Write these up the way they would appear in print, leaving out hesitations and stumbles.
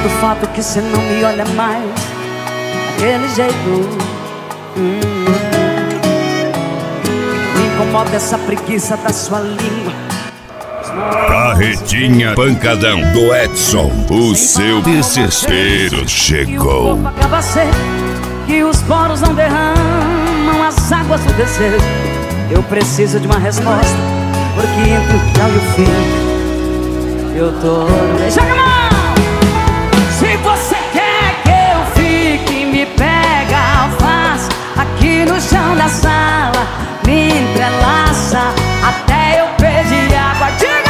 do fato que cê não me olha mais daquele jeito. Me incomoda essa preguiça da sua língua. Carretinha pancadão do Edson. O seu desespero chegou. Acaba ser que os poros não derramam as águas do desejo. Eu preciso de uma resposta, porque entre o tchau e o fim eu tô no meio. Joga a mão! Se você quer que eu fique, me pega, faz aqui no chão da sala, me entrelaça até eu pedir água. Diga!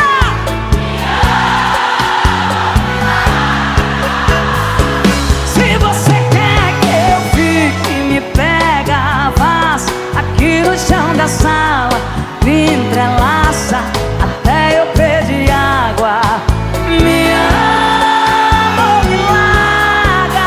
Se você quer que eu fique, me pega, faz aqui no chão da sala, me entrelaça até eu pedir água. Me ama ou me larga.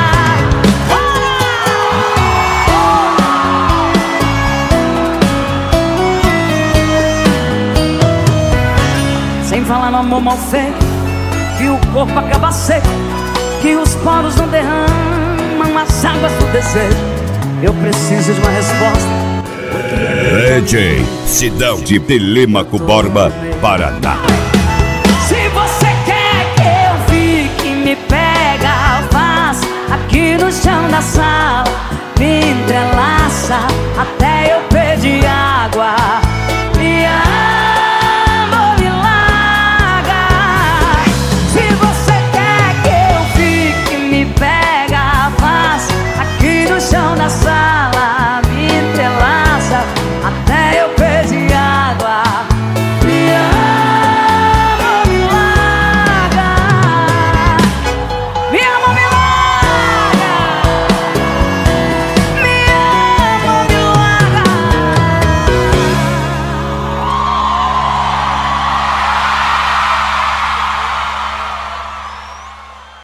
Sem falar no amor mal feito, que o corpo acaba seco, que os poros não derramam as águas do desejo. Eu preciso de uma resposta. DJ Sidão de Telêmaco Borba, Paraná. Se você quer que eu fique, me pega, faz aqui no chão da sala.